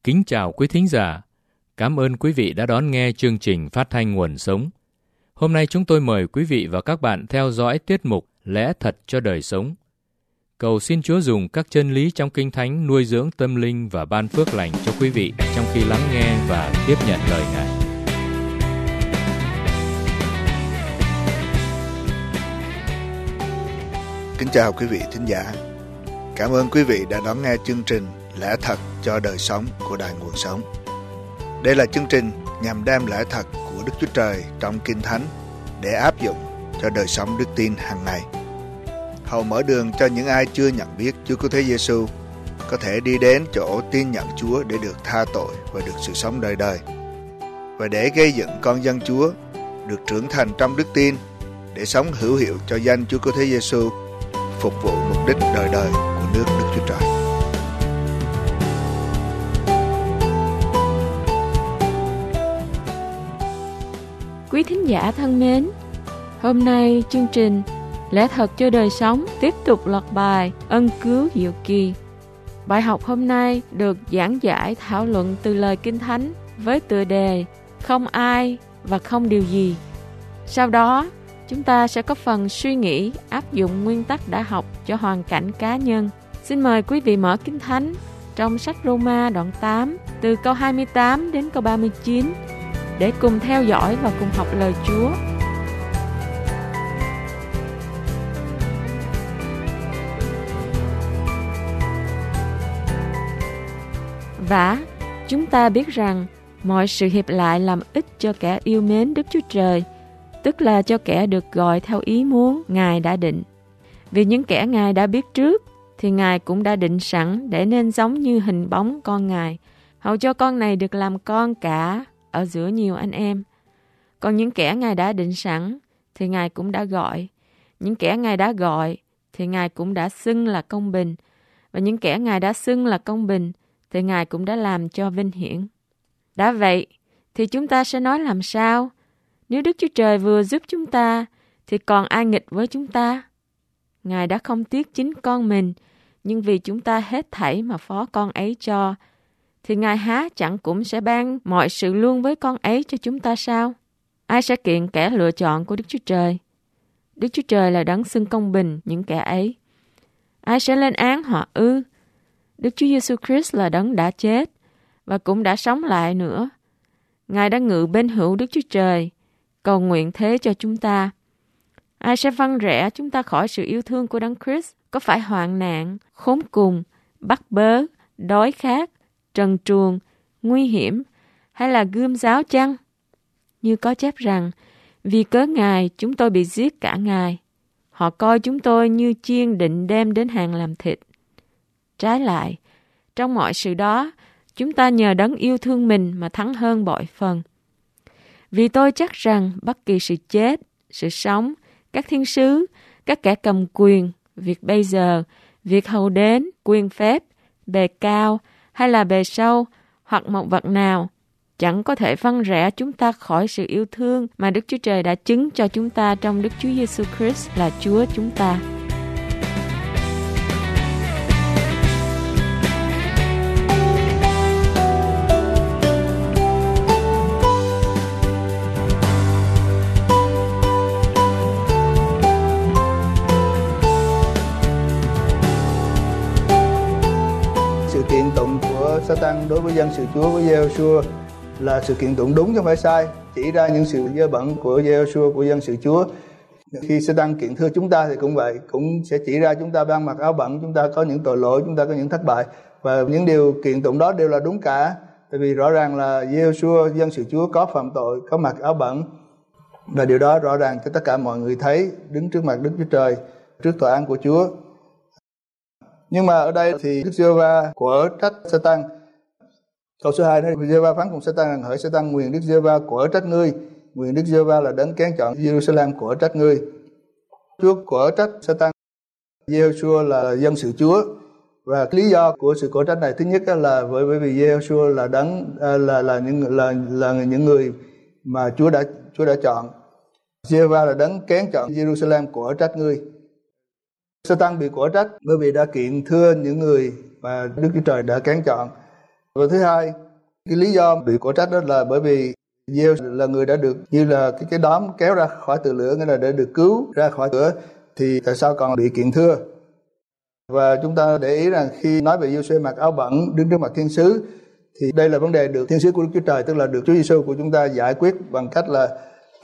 Kính chào quý thính giả. Cảm ơn quý vị đã đón nghe chương trình phát thanh Nguồn Sống. Hôm nay chúng tôi mời quý vị và các bạn theo dõi tiết mục Lẽ Thật cho Đời Sống. Cầu xin Chúa dùng các chân lý trong Kinh Thánh nuôi dưỡng tâm linh và ban phước lành cho quý vị trong khi lắng nghe và tiếp nhận lời Ngài. Kính chào quý vị thính giả. Cảm ơn quý vị đã đón nghe chương trình Lẽ Thật cho Đời Sống của Đài Nguồn Sống. Đây là chương trình nhằm đem lẽ thật của Đức Chúa Trời trong Kinh Thánh để áp dụng cho đời sống đức tin hàng ngày. Hầu mở đường cho những ai chưa nhận biết Chúa Cứu Thế Giêsu có thể đi đến chỗ tin nhận Chúa để được tha tội và được sự sống đời đời. Và để gây dựng con dân Chúa được trưởng thành trong đức tin để sống hữu hiệu cho danh Chúa Cứu Thế Giêsu, phục vụ mục đích đời đời của nước Đức Chúa Trời. Quý thính giả thân mến, hôm nay chương trình Lẽ Thật cho Đời Sống tiếp tục loạt bài Ân Cứu Diệu Kỳ. Bài học hôm nay được giảng giải thảo luận từ lời Kinh Thánh với tựa đề Không ai và không điều gì. Sau đó, chúng ta sẽ có phần suy nghĩ áp dụng nguyên tắc đã học cho hoàn cảnh cá nhân. Xin mời quý vị mở Kinh Thánh trong sách Roma đoạn 8 từ câu 28 đến câu 39 để cùng theo dõi và cùng học lời Chúa. Và chúng ta biết rằng mọi sự hiệp lại làm ích cho kẻ yêu mến Đức Chúa Trời, tức là cho kẻ được gọi theo ý muốn Ngài đã định. Vì những kẻ Ngài đã biết trước, thì Ngài cũng đã định sẵn để nên giống như hình bóng con Ngài, hầu cho con này được làm con cả ở giữa nhiều anh em. Còn những kẻ Ngài đã định sẵn, thì Ngài cũng đã gọi. Những kẻ Ngài đã gọi, thì Ngài cũng đã xưng là công bình. Và những kẻ Ngài đã xưng là công bình, thì Ngài cũng đã làm cho vinh hiển. Đã vậy, thì chúng ta sẽ nói làm sao? Nếu Đức Chúa Trời vừa giúp chúng ta, thì còn ai nghịch với chúng ta? Ngài đã không tiếc chính con mình, nhưng vì chúng ta hết thảy mà phó con ấy cho, thì Ngài há chẳng cũng sẽ ban mọi sự luôn với con ấy cho chúng ta sao? Ai sẽ kiện kẻ lựa chọn của Đức Chúa Trời? Đức Chúa Trời là đấng xưng công bình những kẻ ấy. Ai sẽ lên án họ ư? Đức Chúa Giêsu Christ là đấng đã chết và cũng đã sống lại nữa. Ngài đã ngự bên hữu Đức Chúa Trời, cầu nguyện thế cho chúng ta. Ai sẽ vâng rẽ chúng ta khỏi sự yêu thương của đấng Christ? Có phải hoạn nạn, khốn cùng, bắt bớ, đói khát, trần truồng, nguy hiểm hay là gươm giáo chăng? Như có chép rằng, vì cớ Ngài chúng tôi bị giết cả ngày. Họ coi chúng tôi như chiên định đem đến hàng làm thịt. Trái lại, trong mọi sự đó, chúng ta nhờ đấng yêu thương mình mà thắng hơn bội phần. Vì tôi chắc rằng bất kỳ sự chết, sự sống, các thiên sứ, các kẻ cầm quyền, việc bây giờ, việc hầu đến, quyền phép, bề cao hay là bề sâu hoặc một vật nào, chẳng có thể vâng rẽ chúng ta khỏi sự yêu thương mà Đức Chúa Trời đã chứng cho chúng ta trong Đức Chúa Giêsu Christ là Chúa chúng ta. Sự kiện tụng của Satan đối với dân sự Chúa với Giê-hô-xua là sự kiện tụng đúng chứ không phải sai, chỉ ra những sự dơ bẩn của Giê-hô-xua của dân sự Chúa. Khi Satan kiện thưa chúng ta thì cũng vậy, cũng sẽ chỉ ra chúng ta đang mặc áo bẩn, chúng ta có những tội lỗi, chúng ta có những thất bại, và những điều kiện tụng đó đều là đúng cả. Tại vì rõ ràng là Giê-hô-xua dân sự Chúa có phạm tội, có mặc áo bẩn, và điều đó rõ ràng cho tất cả mọi người thấy, đứng trước mặt Đức Chúa Trời, trước tòa án của Chúa. Nhưng mà ở đây thì Đức Giê-hô-va quở trách Satan. Câu số 2 nói, Giê-hô-va phán cùng Satan rằng, hỡi Satan, nguyền Đức Giê-hô-va quở trách ngươi. Nguyền Đức Giê-hô-va là đấng kén chọn Giê-ru-sa-lem quở trách ngươi. Chúa quở trách Satan. Giê-hô-xua là dân sự Chúa, và lý do của sự quở trách này thứ nhất là bởi vì Giê-hô-xua là đấng là những người mà Chúa đã chọn. Giê-hô-va là đấng kén chọn Giê-ru-sa-lem quở trách ngươi. Satan bị quở trách bởi vì đã kiện thưa những người mà Đức Chúa Trời đã kén chọn. Và thứ hai, cái lý do bị cổ trách đó là bởi vì Giê-hô là người đã được như là cái đóm kéo ra khỏi từ lửa, nghĩa là đã được cứu ra khỏi lửa, thì tại sao còn bị kiện thưa? Và chúng ta để ý rằng khi nói về Giê-xu mặc áo bẩn đứng trước mặt thiên sứ, thì đây là vấn đề được thiên sứ của Đức Chúa Trời, tức là được Chúa Giê-xu của chúng ta giải quyết bằng cách là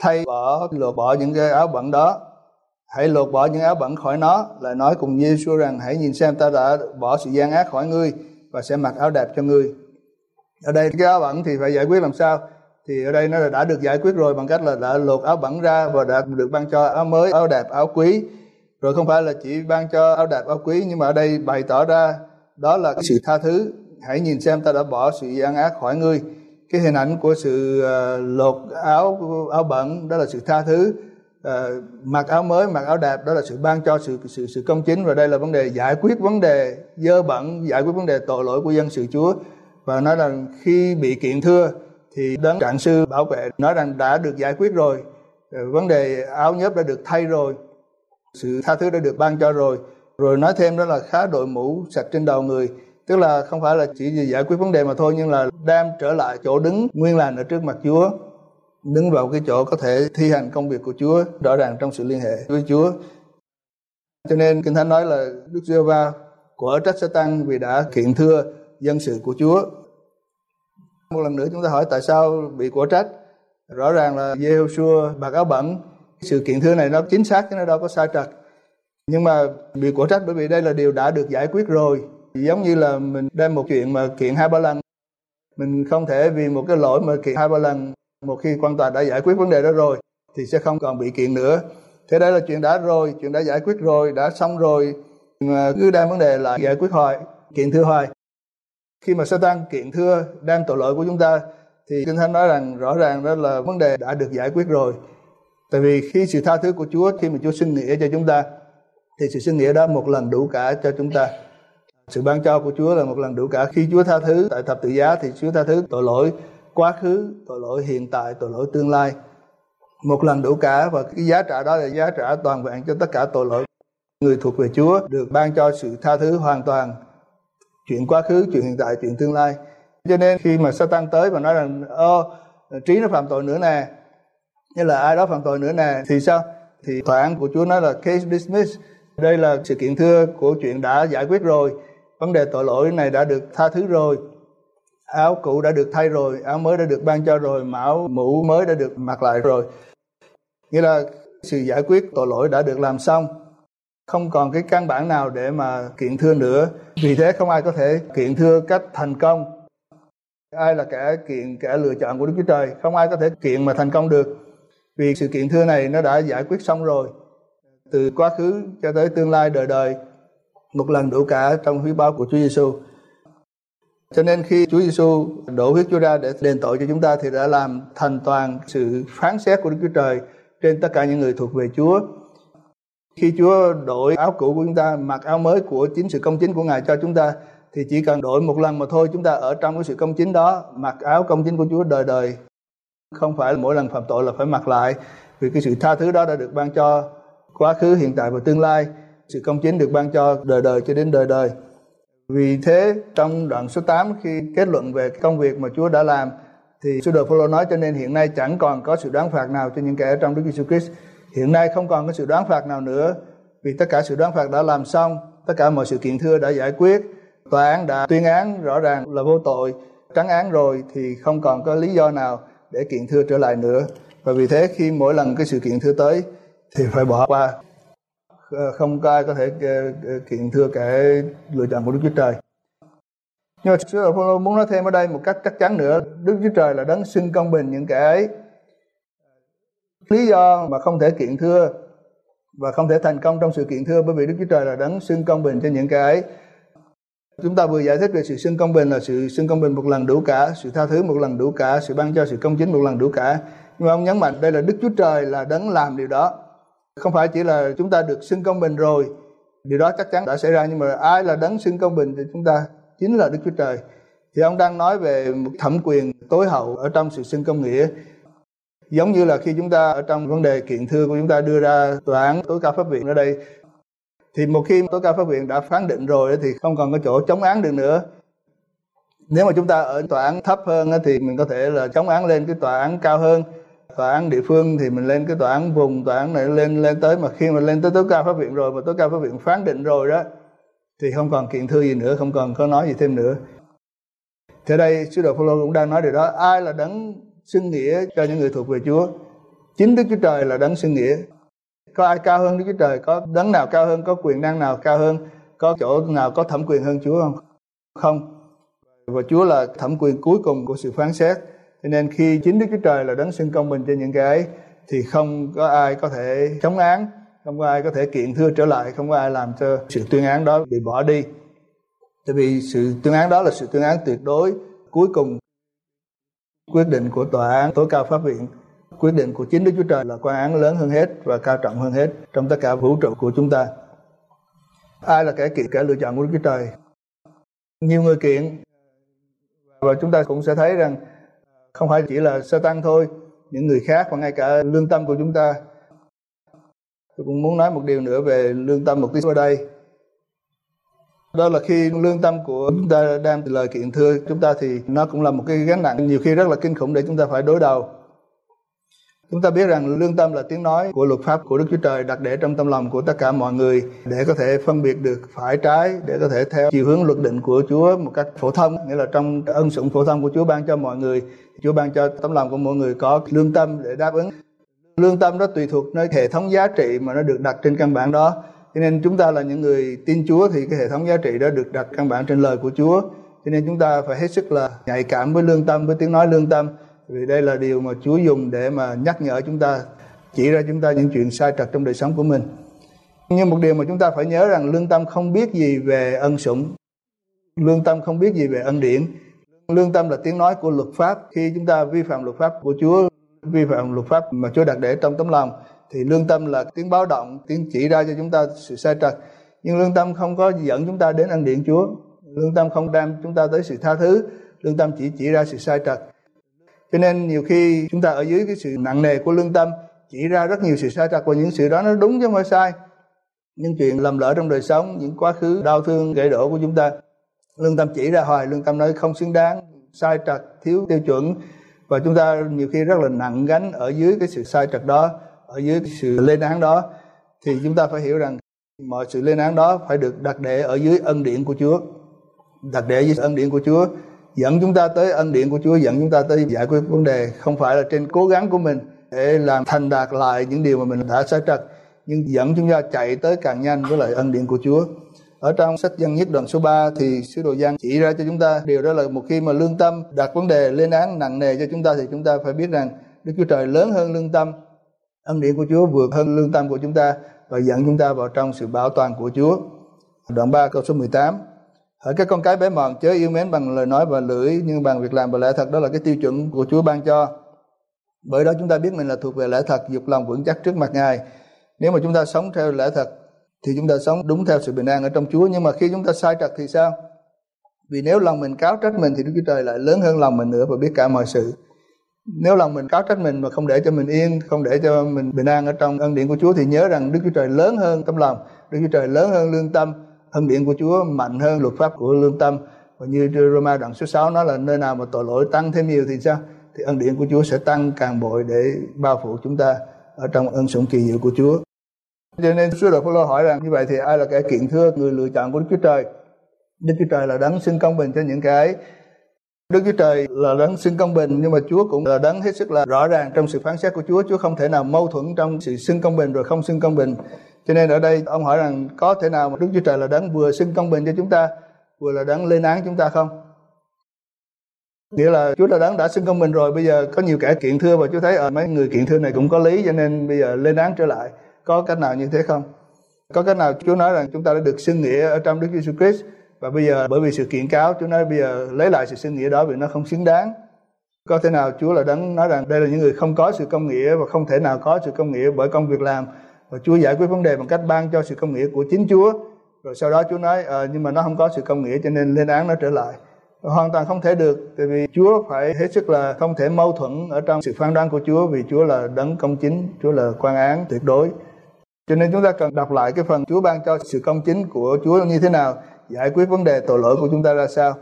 lột bỏ những cái áo bẩn đó. Hãy lột bỏ những áo bẩn khỏi nó, lại nói cùng Giê-xu rằng hãy nhìn xem ta đã bỏ sự gian ác khỏi ngươi và sẽ mặc áo đẹp cho ngươi. Ở đây cái áo bẩn thì phải giải quyết làm sao? Thì ở đây nó đã được giải quyết rồi bằng cách là đã lột áo bẩn ra và đã được ban cho áo mới, áo đẹp, áo quý. Rồi không phải là chỉ ban cho áo đẹp, áo quý, nhưng mà ở đây bày tỏ ra đó là cái sự tha thứ. Hãy nhìn xem ta đã bỏ sự gian ác khỏi ngươi. Cái hình ảnh của sự lột áo bẩn đó là sự tha thứ. Mặc áo mới, mặc áo đẹp đó là sự ban cho sự công chính. Và đây là vấn đề giải quyết vấn đề dơ bẩn, giải quyết vấn đề tội lỗi của dân sự Chúa. Và nói rằng khi bị kiện thưa thì đấng trạng sư bảo vệ nói rằng đã được giải quyết rồi, vấn đề áo nhớp đã được thay rồi, sự tha thứ đã được ban cho rồi. Rồi nói thêm đó là khá đội mũ sạch trên đầu người, tức là không phải là chỉ giải quyết vấn đề mà thôi, nhưng là đem trở lại chỗ đứng nguyên lành ở trước mặt Chúa, đứng vào cái chỗ có thể thi hành công việc của Chúa rõ ràng trong sự liên hệ với Chúa. Cho nên Kinh Thánh nói là Đức Giê-hô-va quở trách Sa-tan vì đã kiện thưa dân sự của Chúa. Một lần nữa chúng ta hỏi tại sao bị quở trách? Rõ ràng là Giê-hô-shua mặc áo bẩn, sự kiện thưa này nó chính xác chứ nó đâu có sai trật. Nhưng mà bị quở trách bởi vì đây là điều đã được giải quyết rồi. Giống như là mình đem một chuyện mà kiện 2-3 lần, mình không thể vì một cái lỗi mà kiện 2-3 lần. Một khi quan tòa đã giải quyết vấn đề đó rồi thì sẽ không còn bị kiện nữa. Thế đây là chuyện đã rồi, chuyện đã giải quyết rồi, đã xong rồi, mà cứ đem vấn đề lại giải quyết hoài, kiện thưa hoài. Khi mà Sa-tan kiện thưa đem tội lỗi của chúng ta thì Kinh Thánh nói rằng rõ ràng đó là vấn đề đã được giải quyết rồi. Tại vì khi sự tha thứ của Chúa, khi mà Chúa xưng nghĩa cho chúng ta thì sự xưng nghĩa đó một lần đủ cả cho chúng ta. Sự ban cho của Chúa là một lần đủ cả. Khi Chúa tha thứ tại thập tự giá thì Chúa tha thứ tội lỗi quá khứ, tội lỗi hiện tại, tội lỗi tương lai, một lần đủ cả. Và cái giá trả đó là giá trả toàn vẹn cho tất cả tội lỗi. Người thuộc về Chúa được ban cho sự tha thứ hoàn toàn, chuyện quá khứ, chuyện hiện tại, chuyện tương lai. Cho nên khi mà Sa-tan tới và nói rằng Trí nó phạm tội nữa nè, như là ai đó phạm tội nữa nè, thì sao? Thì tòa án của Chúa nói là case dismissed. Đây là sự kiện thưa của chuyện đã giải quyết rồi, vấn đề tội lỗi này đã được tha thứ rồi, áo cũ đã được thay rồi, áo mới đã được ban cho rồi, mũ mới đã được mặc lại rồi. Nghĩa là sự giải quyết tội lỗi đã được làm xong, không còn cái căn bản nào để mà kiện thưa nữa. Vì thế không ai có thể kiện thưa cách thành công. Ai là kẻ lựa chọn của Đức Chúa Trời, không ai có thể kiện mà thành công được. Vì sự kiện thưa này nó đã giải quyết xong rồi, từ quá khứ cho tới tương lai đời đời, một lần đủ cả trong huyết báo của Chúa Giêsu. Cho nên khi Chúa Giêsu đổ huyết Chúa ra để đền tội cho chúng ta thì đã làm thành toàn sự phán xét của Đức Chúa Trời trên tất cả những người thuộc về Chúa. Khi Chúa đổi áo cũ của chúng ta, mặc áo mới của chính sự công chính của Ngài cho chúng ta, thì chỉ cần đổi một lần mà thôi, chúng ta ở trong cái sự công chính đó, mặc áo công chính của Chúa đời đời. Không phải mỗi lần phạm tội là phải mặc lại, vì cái sự tha thứ đó đã được ban cho quá khứ, hiện tại và tương lai. Sự công chính được ban cho đời đời cho đến đời đời. Vì thế trong đoạn số 8 khi kết luận về công việc mà Chúa đã làm thì sứ đồ Phaolô nói cho nên hiện nay chẳng còn có sự đoán phạt nào cho những kẻ ở trong Đức Giêsu Christ. Hiện nay không còn có sự đoán phạt nào nữa, vì tất cả sự đoán phạt đã làm xong, tất cả mọi sự kiện thưa đã giải quyết, tòa án đã tuyên án rõ ràng là vô tội, trắng án rồi thì không còn có lý do nào để kiện thưa trở lại nữa. Và vì thế khi mỗi lần cái sự kiện thưa tới thì phải bỏ qua. Không có ai có thể kiện thưa kẻ lựa chọn của Đức Chúa Trời. Nhưng mà sứ đồ Phaolô muốn nói thêm ở đây một cách chắc chắn nữa, Đức Chúa Trời là đấng xưng công bình những kẻ ấy. Lý do mà không thể kiện thưa và không thể thành công trong sự kiện thưa bởi vì Đức Chúa Trời là đấng xưng công bình cho những kẻ ấy. Chúng ta vừa giải thích về sự xưng công bình là sự xưng công bình một lần đủ cả, sự tha thứ một lần đủ cả, sự ban cho sự công chính một lần đủ cả. Nhưng mà ông nhấn mạnh đây là Đức Chúa Trời là đấng làm điều đó. Không phải chỉ là chúng ta được xưng công bình rồi, điều đó chắc chắn đã xảy ra, nhưng mà ai là đấng xưng công bình thì chúng ta chính là Đức Chúa Trời. Thì ông đang nói về một thẩm quyền tối hậu ở trong sự xưng công nghĩa. Giống như là khi chúng ta ở trong vấn đề kiện thưa của chúng ta đưa ra tòa án tối cao pháp viện ở đây, thì một khi tối cao pháp viện đã phán định rồi thì không còn có chỗ chống án được nữa. Nếu mà chúng ta ở tòa án thấp hơn thì mình có thể là chống án lên cái tòa án cao hơn. Tòa án địa phương thì mình lên cái tòa án vùng, tòa án này lên tới, mà khi mà lên tới tối cao pháp viện rồi, mà tối cao pháp viện phán định rồi đó, thì không còn kiện thư gì nữa, không còn có nói gì thêm nữa. Thế đây sứ đồ Phaolô cũng đang nói điều đó. Ai là đấng xưng nghĩa cho những người thuộc về Chúa? Chính Đức Chúa Trời là đấng xưng nghĩa. Có ai cao hơn Đức Chúa Trời? Có đấng nào cao hơn? Có quyền năng nào cao hơn? Có chỗ nào có thẩm quyền hơn Chúa không? Không. Và Chúa là thẩm quyền cuối cùng của sự phán xét. Cho nên khi chính Đức Chúa Trời là đấng xưng công bình trên những cái ấy, thì không có ai có thể chống án, không có ai có thể kiện thưa trở lại, không có ai làm cho sự tuyên án đó bị bỏ đi. Tại vì sự tuyên án đó là sự tuyên án tuyệt đối, cuối cùng. Quyết định của tòa án tối cao pháp viện, quyết định của chính Đức Chúa Trời là quan án lớn hơn hết và cao trọng hơn hết trong tất cả vũ trụ của chúng ta. Ai là kẻ lựa chọn của Đức Chúa Trời? Nhiều người kiện, và chúng ta cũng sẽ thấy rằng không phải chỉ là Sa-tan thôi, những người khác và ngay cả lương tâm của chúng ta. Tôi cũng muốn nói một điều nữa về lương tâm một tí ở đây. Đó là khi lương tâm của chúng ta đem lời kiện thưa chúng ta thì nó cũng là một cái gánh nặng nhiều khi rất là kinh khủng để chúng ta phải đối đầu. Chúng ta biết rằng lương tâm là tiếng nói của luật pháp của Đức Chúa Trời đặt để trong tâm lòng của tất cả mọi người để có thể phân biệt được phải trái, để có thể theo chiều hướng luật định của Chúa một cách phổ thông, nghĩa là trong ân sủng phổ thông của Chúa ban cho mọi người. Chúa ban cho tấm lòng của mọi người có lương tâm để đáp ứng. Lương tâm đó tùy thuộc nơi hệ thống giá trị mà nó được đặt trên căn bản đó. Cho nên chúng ta là những người tin Chúa thì cái hệ thống giá trị đó được đặt căn bản trên lời của Chúa. Cho nên chúng ta phải hết sức là nhạy cảm với lương tâm, với tiếng nói lương tâm. Vì đây là điều mà Chúa dùng để mà nhắc nhở chúng ta, chỉ ra chúng ta những chuyện sai trật trong đời sống của mình. Nhưng một điều mà chúng ta phải nhớ rằng lương tâm không biết gì về ân sủng. Lương tâm không biết gì về ân điển. Lương tâm là tiếng nói của luật pháp. Khi chúng ta vi phạm luật pháp của Chúa, vi phạm luật pháp mà Chúa đặt để trong tấm lòng, thì lương tâm là tiếng báo động, tiếng chỉ ra cho chúng ta sự sai trật. Nhưng lương tâm không có dẫn chúng ta đến ân điển Chúa. Lương tâm không đem chúng ta tới sự tha thứ. Lương tâm chỉ ra sự sai trật. Cho nên nhiều khi chúng ta ở dưới cái sự nặng nề của lương tâm chỉ ra rất nhiều sự sai trật, và những sự đó nó đúng chứ không phải sai. Những chuyện lầm lỡ trong đời sống, những quá khứ đau thương gãy đổ của chúng ta, lương tâm chỉ ra hoài, lương tâm nói không xứng đáng, sai trật, thiếu tiêu chuẩn. Và chúng ta nhiều khi rất là nặng gánh ở dưới cái sự sai trật đó, ở dưới cái sự lên án đó. Thì chúng ta phải hiểu rằng mọi sự lên án đó phải được đặt để ở dưới ân điển của Chúa. Đặt để dưới ân điển của Chúa dẫn chúng ta tới ân điển của Chúa, dẫn chúng ta tới giải quyết vấn đề, không phải là trên cố gắng của mình để làm thành đạt lại những điều mà mình đã sai trật, nhưng dẫn chúng ta chạy tới càng nhanh với lại ân điển của Chúa. Ở trong sách Dân Nhất đoạn số 3 thì sứ đồ Giăng chỉ ra cho chúng ta điều đó là một khi mà lương tâm đặt vấn đề lên án nặng nề cho chúng ta thì chúng ta phải biết rằng Đức Chúa Trời lớn hơn lương tâm, ân điển của Chúa vượt hơn lương tâm của chúng ta và dẫn chúng ta vào trong sự bảo toàn của Chúa. Đoạn 3 câu số 18: Hỡi các con cái bé mọn, chớ yêu mến bằng lời nói và lưỡi, nhưng bằng việc làm và lẽ thật. Đó là cái tiêu chuẩn của Chúa ban cho. Bởi đó chúng ta biết mình là thuộc về lẽ thật, dục lòng vững chắc trước mặt Ngài. Nếu mà chúng ta sống theo lẽ thật thì chúng ta sống đúng theo sự bình an ở trong Chúa. Nhưng mà khi chúng ta sai trật thì sao? Vì nếu lòng mình cáo trách mình thì Đức Chúa Trời lại lớn hơn lòng mình nữa và biết cả mọi sự. Nếu lòng mình cáo trách mình mà không để cho mình yên, không để cho mình bình an ở trong ân điển của Chúa, thì nhớ rằng Đức Chúa Trời lớn hơn tấm lòng, Đức Chúa Trời lớn hơn lương tâm. Ân điển của Chúa mạnh hơn luật pháp của lương tâm. Và như Roma đoạn số 6 nói là nơi nào mà tội lỗi tăng thêm nhiều thì sao? Thì ân điển của Chúa sẽ tăng càng bội để bao phủ chúng ta ở trong ân sủng kỳ diệu của Chúa. Cho nên sứ đồ Phaolô hỏi rằng như vậy thì ai là kẻ kiện thưa người lựa chọn của Đức Chúa Trời? Đức Chúa Trời là đấng xưng công bình cho những cái. Đức Chúa Trời là đấng xưng công bình, nhưng mà Chúa cũng là đấng hết sức là rõ ràng trong sự phán xét của Chúa. Chúa không thể nào mâu thuẫn trong sự xưng công bình rồi không xưng công bình. Cho nên ở đây ông hỏi rằng có thể nào mà Đức Chúa Trời là đấng vừa xưng công bình cho chúng ta, vừa là đấng lên án chúng ta không? Nghĩa là Chúa là đấng đã xưng công bình rồi, bây giờ có nhiều kẻ kiện thưa và Chúa thấy mấy người kiện thưa này cũng có lý, cho nên bây giờ lên án trở lại. Có cách nào như thế không? Có cách nào Chúa nói rằng chúng ta đã được xưng nghĩa ở trong Đức Giêsu Christ, và bây giờ bởi vì sự kiện cáo Chúa nói bây giờ lấy lại sự xưng nghĩa đó vì nó không xứng đáng? Có thể nào Chúa là đấng nói rằng đây là những người không có sự công nghĩa và không thể nào có sự công nghĩa bởi công việc làm, và Chúa giải quyết vấn đề bằng cách ban cho sự công nghĩa của chính Chúa, rồi sau đó Chúa nói nhưng mà nó không có sự công nghĩa cho nên lên án nó trở lại? Hoàn toàn không thể được, tại vì Chúa phải hết sức là không thể mâu thuẫn ở trong sự phán đoán của Chúa, vì Chúa là đấng công chính, Chúa là quan án tuyệt đối. Cho nên chúng ta cần đọc lại cái phần Chúa ban cho sự công chính của Chúa như thế nào, giải quyết vấn đề tội lỗi của chúng ta ra sao.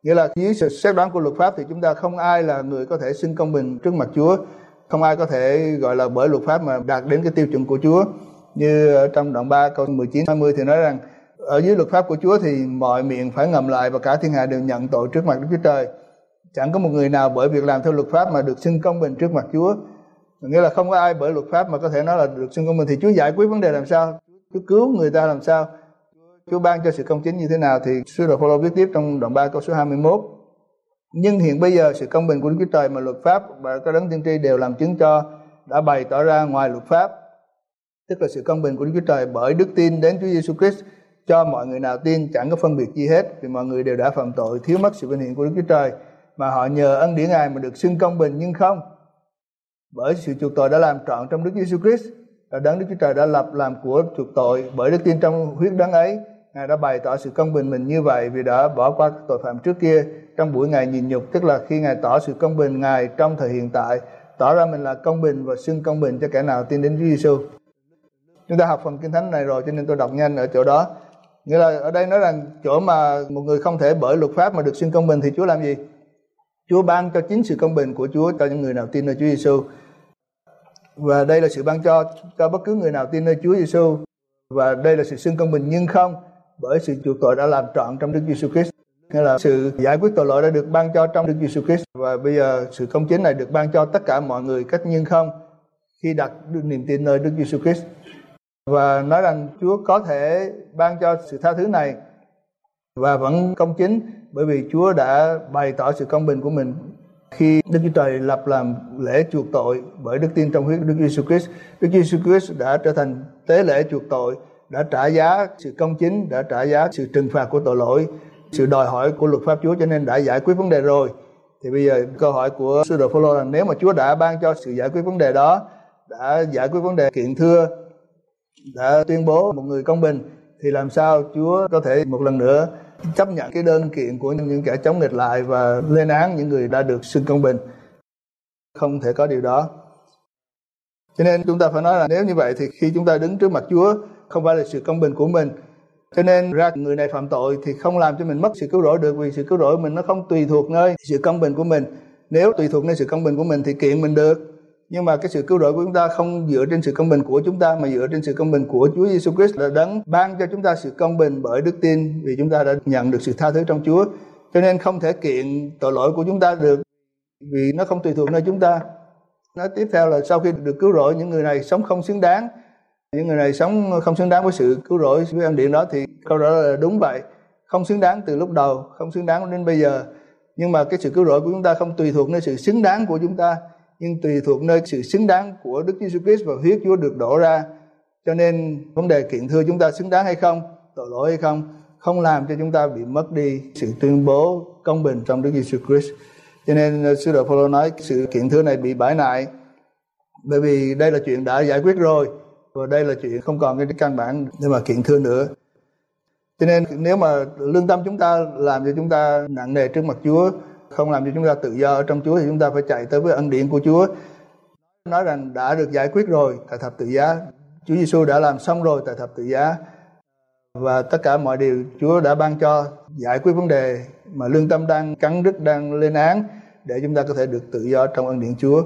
Nghĩa là dưới sự xét đoán của luật pháp thì chúng ta không ai là người có thể xưng công bình trước mặt Chúa. Không ai có thể gọi là bởi luật pháp mà đạt đến cái tiêu chuẩn của Chúa. Như ở trong đoạn 3 câu 19-20 thì nói rằng ở dưới luật pháp của Chúa thì mọi miệng phải ngậm lại và cả thiên hạ đều nhận tội trước mặt Đức Chúa Trời. Chẳng có một người nào bởi việc làm theo luật pháp mà được xưng công bình trước mặt Chúa. Nghĩa là không có ai bởi luật pháp mà có thể nói là được xưng công bình. Thì Chúa giải quyết vấn đề làm sao? Chúa cứu người ta làm sao? Chúa ban cho sự công chính như thế nào? Thì sứ đồ Phaolô viết tiếp trong đoạn 3 câu số 21. Nhưng hiện bây giờ sự công bình của Đức Chúa Trời mà luật pháp và các đấng tiên tri đều làm chứng cho đã bày tỏ ra ngoài luật pháp, tức là sự công bình của Đức Chúa Trời bởi đức tin đến Chúa Giêsu Christ cho mọi người nào tin, chẳng có phân biệt gì hết, vì mọi người đều đã phạm tội thiếu mất sự vinh hiển của Đức Chúa Trời, mà họ nhờ ân điển Ngài mà được xưng công bình. Nhưng không, bởi sự chuộc tội đã làm trọn trong Đức Giêsu Christ, là đấng Đức Chúa Trời đã lập làm của chuộc tội bởi đức tin trong huyết đấng ấy. Ngài đã bày tỏ sự công bình mình như vậy vì đã bỏ qua tội phạm trước kia trong buổi Ngài nhịn nhục, tức là khi Ngài tỏ sự công bình Ngài trong thời hiện tại, tỏ ra mình là công bình và xưng công bình cho kẻ nào tin đến Chúa Giêsu. Chúng ta học phần Kinh Thánh này rồi cho nên tôi đọc nhanh ở chỗ đó. Nghĩa là ở đây nói rằng chỗ mà một người không thể bởi luật pháp mà được xưng công bình thì Chúa làm gì? Chúa ban cho chính sự công bình của Chúa cho những người nào tin nơi Chúa Giêsu. Và đây là sự ban cho bất cứ người nào tin nơi Chúa Giêsu. Và đây là sự xưng công bình nhưng không bởi sự chuộc tội đã làm trọn trong Đức Giêsu Christ. Nghĩa là sự giải quyết tội lỗi đã được ban cho trong Đức Giêsu Christ, và bây giờ sự công chính này được ban cho tất cả mọi người cách nhưng không khi đặt niềm tin nơi Đức Giêsu Christ. Và nói rằng Chúa có thể ban cho sự tha thứ này và vẫn công chính bởi vì Chúa đã bày tỏ sự công bình của mình khi Đức Chúa Trời lập làm lễ chuộc tội bởi đức tin trong huyết Đức Giêsu Christ. Đức Giêsu Christ đã trở thành tế lễ chuộc tội, đã trả giá sự công chính, đã trả giá sự trừng phạt của tội lỗi, sự đòi hỏi của luật pháp Chúa, cho nên đã giải quyết vấn đề rồi. Thì bây giờ câu hỏi của sứ đồ Phaolô là nếu mà Chúa đã ban cho sự giải quyết vấn đề đó, đã giải quyết vấn đề kiện thưa, đã tuyên bố một người công bình, thì làm sao Chúa có thể một lần nữa chấp nhận cái đơn kiện của những kẻ chống nghịch lại và lên án những người đã được xưng công bình? Không thể có điều đó. Cho nên chúng ta phải nói là nếu như vậy thì khi chúng ta đứng trước mặt Chúa không phải là sự công bình của mình, cho nên ra người này phạm tội thì không làm cho mình mất sự cứu rỗi được, vì sự cứu rỗi mình nó không tùy thuộc nơi sự công bình của mình. Nếu tùy thuộc nơi sự công bình của mình thì kiện mình được, nhưng mà cái sự cứu rỗi của chúng ta không dựa trên sự công bình của chúng ta mà dựa trên sự công bình của Chúa Giêsu Christ, là đấng ban cho chúng ta sự công bình bởi đức tin, vì chúng ta đã nhận được sự tha thứ trong Chúa. Cho nên không thể kiện tội lỗi của chúng ta được, vì nó không tùy thuộc nơi chúng ta. Nói tiếp theo là sau khi được cứu rỗi, những người này sống không xứng đáng. Những người này sống không xứng đáng với sự cứu rỗi, với ân điển đó, thì câu đó là đúng vậy. Không xứng đáng từ lúc đầu, không xứng đáng đến bây giờ. Nhưng mà cái sự cứu rỗi của chúng ta không tùy thuộc nơi sự xứng đáng của chúng ta, nhưng tùy thuộc nơi sự xứng đáng của Đức Giêsu Christ và huyết Chúa được đổ ra. Cho nên vấn đề kiện thưa chúng ta xứng đáng hay không, tội lỗi hay không, không làm cho chúng ta bị mất đi sự tuyên bố công bình trong Đức Giêsu Christ. Cho nên sứ đồ Phaolô nói sự kiện thưa này bị bãi nại, bởi vì đây là chuyện đã giải quyết rồi, và đây là chuyện không còn cái căn bản để mà kiện thưa nữa. Cho nên nếu mà lương tâm chúng ta làm cho chúng ta nặng nề trước mặt Chúa, không làm cho chúng ta tự do ở trong Chúa, thì chúng ta phải chạy tới với ân điển của Chúa. Nói rằng đã được giải quyết rồi tại thập tự giá. Chúa Giêsu đã làm xong rồi tại thập tự giá. Và tất cả mọi điều Chúa đã ban cho giải quyết vấn đề mà lương tâm đang cắn rứt, đang lên án, để chúng ta có thể được tự do trong ân điển Chúa.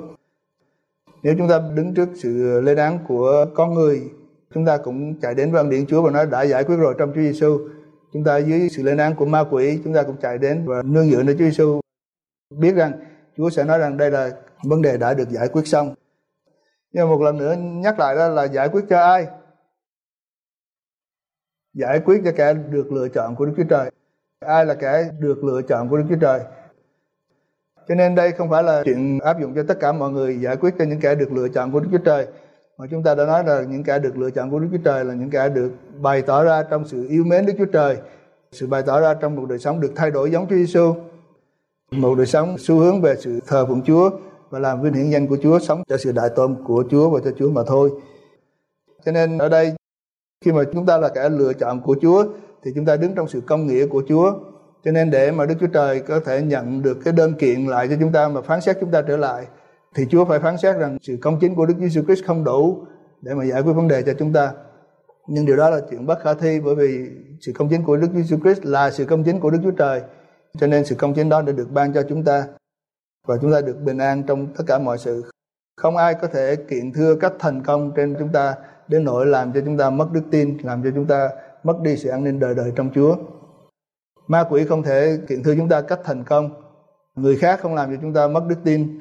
Nếu chúng ta đứng trước sự lên án của con người, chúng ta cũng chạy đến với ân điển Chúa và nói đã giải quyết rồi trong Chúa Giêsu. Chúng ta dưới sự lên án của ma quỷ, chúng ta cũng chạy đến và nương dựa nơi Chúa Giêsu, biết rằng Chúa sẽ nói rằng đây là vấn đề đã được giải quyết xong. Nhưng mà một lần nữa nhắc lại đó là giải quyết cho ai? Giải quyết cho kẻ được lựa chọn của Đức Chúa Trời. Ai là kẻ được lựa chọn của Đức Chúa Trời? Cho nên đây không phải là chuyện áp dụng cho tất cả mọi người, giải quyết cho những kẻ được lựa chọn của Đức Chúa Trời. Mà chúng ta đã nói là những kẻ được lựa chọn của Đức Chúa Trời là những kẻ được bày tỏ ra trong sự yêu mến Đức Chúa Trời, sự bày tỏ ra trong một đời sống được thay đổi giống Chúa Giêsu, một đời sống xu hướng về sự thờ phượng Chúa và làm vinh hiển danh của Chúa, sống cho sự đại tôn của Chúa và cho Chúa mà thôi. Cho nên ở đây khi mà chúng ta là kẻ lựa chọn của Chúa thì chúng ta đứng trong sự công nghĩa của Chúa. Cho nên để mà Đức Chúa Trời có thể nhận được cái đơn kiện lại cho chúng ta mà phán xét chúng ta trở lại, thì Chúa phải phán xét rằng sự công chính của Đức Giêsu Christ không đủ để mà giải quyết vấn đề cho chúng ta. Nhưng điều đó là chuyện bất khả thi, bởi vì sự công chính của Đức Giêsu Christ là sự công chính của Đức Chúa Trời. cho nên sự công chính đó đã được ban cho chúng ta, và chúng ta được bình an trong tất cả mọi sự. Không ai có thể kiện thưa cách thành công trên chúng ta đến nỗi làm cho chúng ta mất đức tin, làm cho chúng ta mất đi sự an ninh đời đời trong Chúa. Ma quỷ không thể kiện thưa chúng ta cách thành công, người khác không làm cho chúng ta mất đức tin.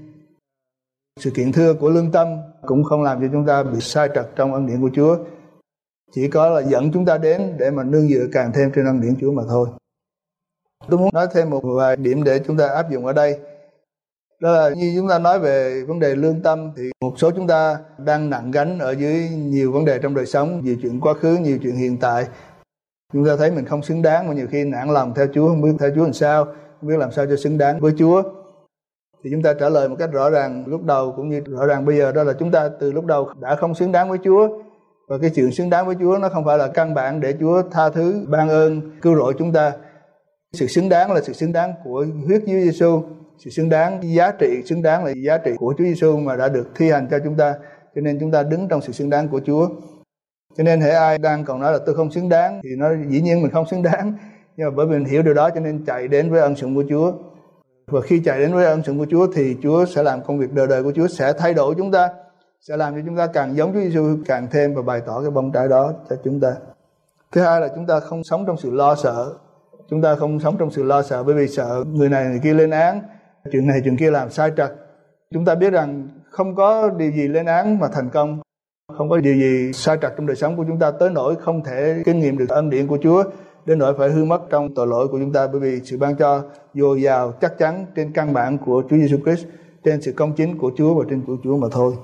Sự kiện thưa của lương tâm cũng không làm cho chúng ta bị sai trật trong ân điển của Chúa. Chỉ có là dẫn chúng ta đến để mà nương dựa càng thêm trên ân điển Chúa mà thôi. Tôi muốn nói thêm một vài điểm để chúng ta áp dụng ở đây. Đó là như chúng ta nói về vấn đề lương tâm, thì một số chúng ta đang nặng gánh ở dưới nhiều vấn đề trong đời sống, nhiều chuyện quá khứ, nhiều chuyện hiện tại. Chúng ta thấy mình không xứng đáng, mà nhiều khi nản lòng theo Chúa, không biết theo Chúa làm sao, không biết làm sao cho xứng đáng với Chúa. Thì chúng ta trả lời một cách rõ ràng lúc đầu cũng như rõ ràng bây giờ, đó là chúng ta từ lúc đầu đã không xứng đáng với Chúa. Và cái chuyện xứng đáng với Chúa nó không phải là căn bản để Chúa tha thứ, ban ơn, cứu rỗi chúng ta. Sự xứng đáng là sự xứng đáng của huyết Chúa Giêsu, sự xứng đáng, giá trị xứng đáng là giá trị của Chúa Giêsu mà đã được thi hành cho chúng ta. Cho nên chúng ta đứng trong sự xứng đáng của Chúa. Cho nên hễ ai đang còn nói là tôi không xứng đáng thì nó dĩ nhiên mình không xứng đáng, nhưng mà bởi vì mình hiểu điều đó cho nên chạy đến với ân sủng của Chúa. Và khi chạy đến với ân sủng của Chúa thì Chúa sẽ làm công việc đời đời của Chúa, sẽ thay đổi chúng ta, sẽ làm cho chúng ta càng giống Chúa Giêsu càng thêm và bày tỏ cái bông trái đó cho chúng ta. Thứ hai là chúng ta không sống trong sự lo sợ. Chúng ta không sống trong sự lo sợ bởi vì sợ người này người kia lên án, chuyện này chuyện kia làm sai trật. Chúng ta biết rằng không có điều gì lên án mà thành công, không có điều gì sai trật trong đời sống của chúng ta tới nỗi không thể kinh nghiệm được ân điển của Chúa, đến nỗi phải hư mất trong tội lỗi của chúng ta, bởi vì sự ban cho dồi dào chắc chắn trên căn bản của Chúa Giêsu Christ, trên sự công chính của Chúa và trên của Chúa mà thôi.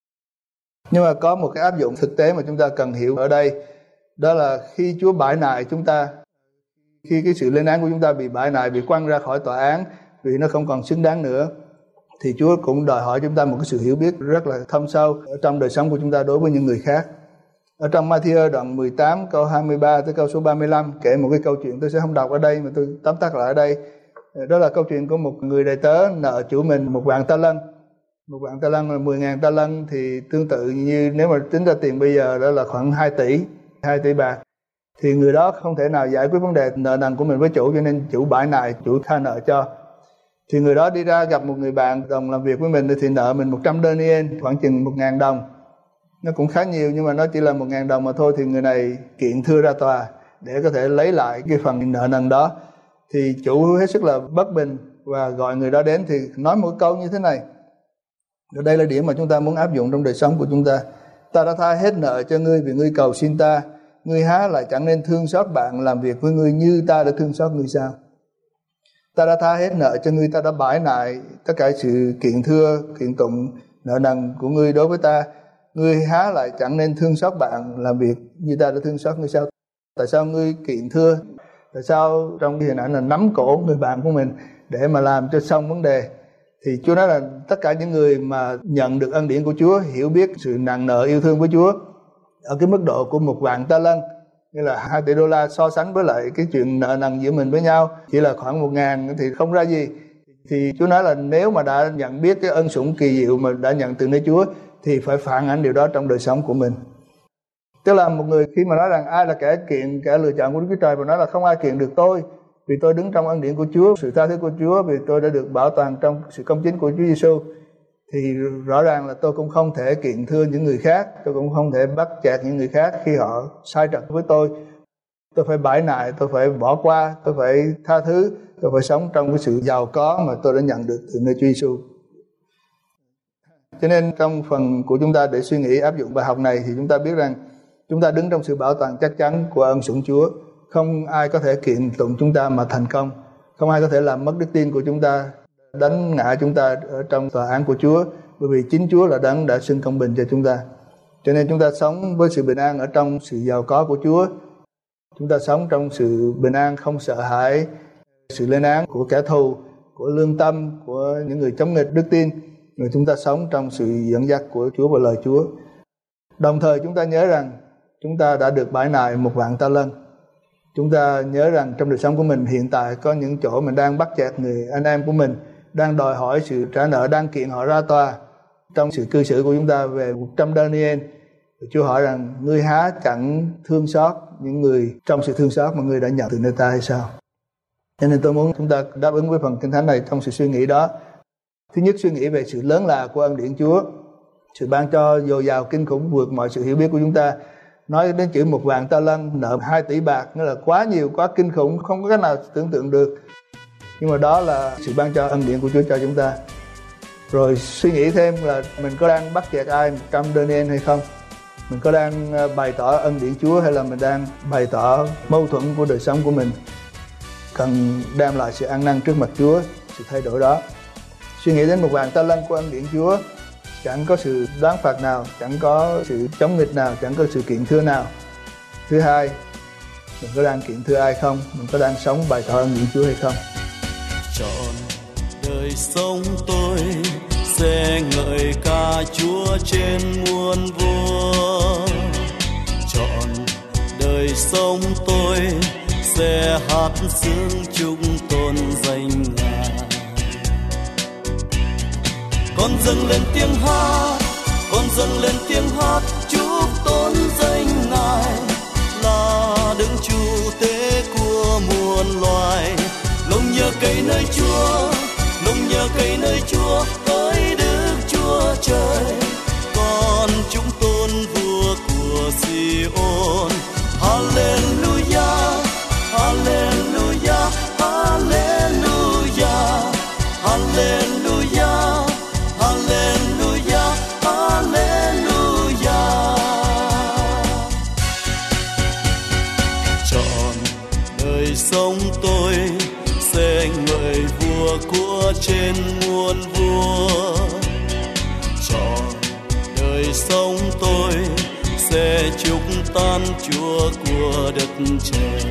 Nhưng mà có một cái áp dụng thực tế mà chúng ta cần hiểu ở đây, đó là khi Chúa bãi nại chúng ta, khi cái sự lên án của chúng ta bị bãi nại, bị quăng ra khỏi tòa án vì nó không còn xứng đáng nữa, thì Chúa cũng đòi hỏi chúng ta một cái sự hiểu biết rất là thâm sâu ở trong đời sống của chúng ta đối với những người khác. Ở trong Ma-thi-ơ đoạn 18 câu 23 tới câu số 35 kể một cái câu chuyện, tôi sẽ không đọc ở đây mà tôi tóm tắt lại ở đây. Đó là câu chuyện của một người đầy tớ nợ chủ mình 1,000 ta lân. 1,000 ta lân là 10.000 ta lân, thì tương tự như nếu mà tính ra tiền bây giờ đó là khoảng 2 tỷ bạc. Thì người đó không thể nào giải quyết vấn đề nợ nần của mình với chủ, cho nên chủ bãi nại, chủ tha nợ cho. Thì người đó đi ra gặp một người bạn đồng làm việc với mình thì nợ mình 100 denier, khoảng chừng 1.000 đồng. Nó cũng khá nhiều nhưng mà nó chỉ là 1.000 đồng mà thôi. Thì người này kiện thưa ra tòa để có thể lấy lại cái phần nợ nần đó. Thì chủ hết sức là bất bình và gọi người đó đến, thì nói một câu như thế này. Và đây là điểm mà chúng ta muốn áp dụng trong đời sống của chúng ta. Ta đã tha hết nợ cho ngươi vì ngươi cầu xin ta, ngươi há lại chẳng nên thương xót bạn làm việc với ngươi như ta đã thương xót ngươi sao? Ta đã tha hết nợ cho ngươi, ta đã bãi nại tất cả sự kiện thưa, kiện tụng nợ nần của ngươi đối với ta, ngươi há lại chẳng nên thương xót bạn làm việc như ta đã thương xót ngươi sao? Tại sao ngươi kiện thưa? Tại sao trong cái hình ảnh là nắm cổ người bạn của mình để mà làm cho xong vấn đề? Thì Chúa nói là tất cả những người mà nhận được ân điển của Chúa, hiểu biết sự nặng nợ yêu thương với Chúa ở cái mức độ của 1,000 ta lân, như là 2 tỷ đô la, so sánh với lại cái chuyện nợ nần giữa mình với nhau chỉ là khoảng 1.000 thì không ra gì. Thì Chúa nói là nếu mà đã nhận biết cái ân sủng kỳ diệu mà đã nhận từ nơi Chúa thì phải phản ánh điều đó trong đời sống của mình. Tức là một người khi mà nói rằng ai là kẻ kiện, kẻ lựa chọn của Đức Chúa Trời, và nói là không ai kiện được tôi vì tôi đứng trong ân điển của Chúa, sự tha thứ của Chúa, vì tôi đã được bảo toàn trong sự công chính của Chúa Giêsu, thì rõ ràng là tôi cũng không thể kiện thưa những người khác, tôi cũng không thể bắt chẹt những người khác khi họ sai trật với tôi. Tôi phải bãi nại, tôi phải bỏ qua, tôi phải tha thứ, tôi phải sống trong cái sự giàu có mà tôi đã nhận được từ nơi Chúa Giêsu. Cho nên trong phần của chúng ta để suy nghĩ áp dụng bài học này thì chúng ta biết rằng chúng ta đứng trong sự bảo toàn chắc chắn của ân sủng Chúa. Không ai có thể kiện tụng chúng ta mà thành công, không ai có thể làm mất đức tin của chúng ta, đánh ngã chúng ta ở trong tòa án của Chúa, bởi vì chính Chúa là đấng đã xưng công bình cho chúng ta. Cho nên chúng ta sống với sự bình an ở trong sự giàu có của Chúa. Chúng ta sống trong sự bình an, không sợ hãi sự lên án của kẻ thù, của lương tâm, của những người chống nghịch đức tin. Rồi chúng ta sống trong sự dẫn dắt của Chúa và lời Chúa. Đồng thời chúng ta nhớ rằng chúng ta đã được bãi nại 1,000 ta lân. Chúng ta nhớ rằng trong đời sống của mình hiện tại có những chỗ mình đang bắt chẹt người anh em của mình, đang đòi hỏi sự trả nợ, đang kiện họ ra tòa. Trong sự cư xử của chúng ta về 100 denier, Chúa hỏi rằng ngươi há chẳng thương xót những người trong sự thương xót mà ngươi đã nhận từ nơi ta hay sao? Cho nên tôi muốn chúng ta đáp ứng với phần Kinh Thánh này trong sự suy nghĩ đó. Thứ nhất, suy nghĩ về sự lớn lạ của ân điển Chúa, sự ban cho dồi dào kinh khủng vượt mọi sự hiểu biết của chúng ta. Nói đến chữ 1.000 ta lân, nợ 2 tỷ bạc, nó là quá nhiều, quá kinh khủng, không có cách nào tưởng tượng được. Nhưng mà đó là sự ban cho ân điển của Chúa cho chúng ta. Rồi suy nghĩ thêm là mình có đang bắt chẹt ai 100 Daniel hay không? Mình có đang bày tỏ ân điển Chúa hay là mình đang bày tỏ mâu thuẫn của đời sống của mình, cần đem lại sự ăn năn trước mặt Chúa, sự thay đổi đó. Suy nghĩ đến 1.000 ta lân của ân điển Chúa, chẳng có sự đoán phạt nào, chẳng có sự chống nghịch nào, chẳng có sự kiện thưa nào. Thứ hai, mình có đang kiện thưa ai không? Mình có đang sống bày tỏ ân điển Chúa hay không? Trọn đời sống tôi sẽ ngợi ca Chúa trên muôn vua. Trọn đời sống tôi sẽ hát sướng chung tôn danh Ngài. Con dâng lên tiếng hát, con dâng lên tiếng hát chúc tôn danh Ngài, là đấng chủ tế của muôn loài. Lòng nhớ cây nơi Chúa, lòng nhớ cây nơi Chúa, hỡi Đức Chúa Trời. Con chúng tôn vua của Sion. Hallelujah, Hallelujah, Hallelujah, Hallelujah, Hallelujah, Hallelujah. Trọn đời sống tôi sẽ ngợi vua của trên muôn vua. Trọn đời sống tôi sẽ chúc tan Chúa của đất trời.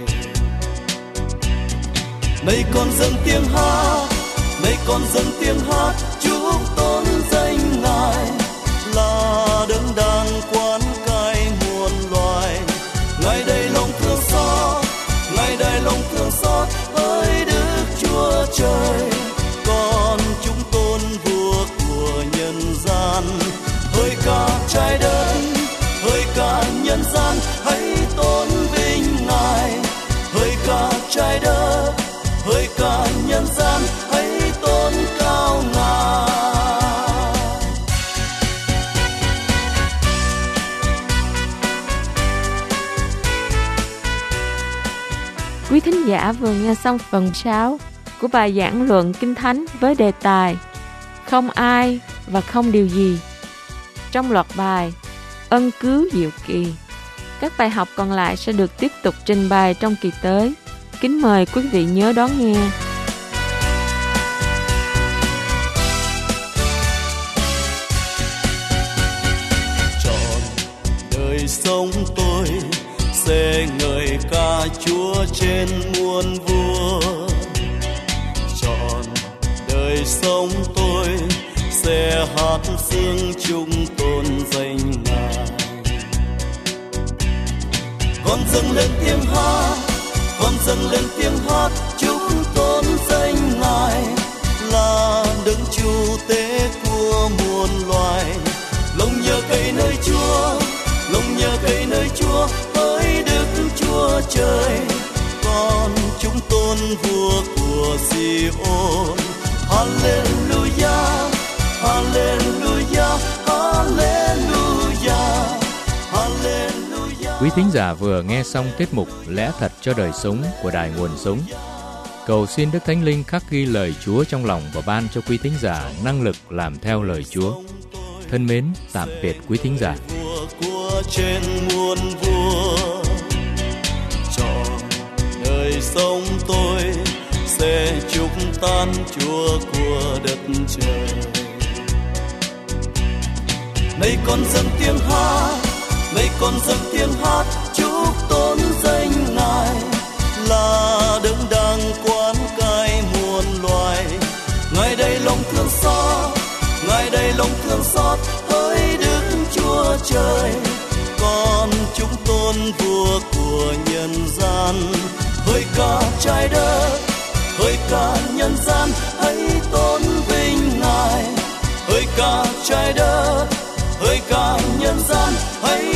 Này con dâng tiếng hát, này con dâng tiếng hát chúc tôn danh Ngài, là đấng đang quán cai muôn loài. Ngài đầy lòng thương xót, Ngài đầy lòng thương xót, hỡi Đức Chúa Trời. Con chúng tôn vua của nhân gian, hỡi cả trái đất, hỡi cả nhân gian, hãy tôn vinh Ngài. Hỡi cả trái đất, hỡi cả nhân gian, hãy tôn cao Ngài. Quý thính giả vừa nghe xong phần 6 của bài giảng luận Kinh Thánh với đề tài Không ai và không điều gì, trong loạt bài Ân cứu diệu kỳ. Các bài học còn lại sẽ được tiếp tục trình bày trong kỳ tới. Kính mời quý vị nhớ đón nghe. Trọn đời sống tôi sẽ ngợi ca Chúa trên muôn vua. Trọn đời sống tôi sẽ hát sướng chung tôn danh Ngài. Con dâng lên tiếng hát, con dâng lên tiếng hát chúc tôn danh Ngài, là đấng chủ tế của muôn loài. Lòng nhớ cây nơi Chúa, lòng nhớ cây nơi Chúa, hỡi Đức Chúa Trời. Con chúng tôn vua của Sion. Hallelujah, Hallelujah, Hallelujah, Hallelujah. Quý thính giả vừa nghe xong tiết mục Lẽ Thật cho Đời Sống của Đài Nguồn Sống. Cầu xin Đức Thánh Linh khắc ghi lời Chúa trong lòng và ban cho quý thính giả năng lực làm theo lời Chúa. Thân mến, tạm biệt quý thính giả. Vua của trên muôn vua, trọn đời sống tôi sẽ chúc tan Chúa của đất trời. Này con dâng tiếng hát, này con dâng tiếng hát chúc tôn danh Ngài, là đấng đang quán cai muôn loài. Ngài đầy lòng thương xót, Ngài đầy lòng thương xót, hỡi Đức Chúa Trời. Con chúng tôn vua của nhân gian, hỡi cả trái đất, hỡi cả nhân gian, hãy tôn vinh Ngài. Hỡi cả trái đất, hỡi cả nhân gian, hãy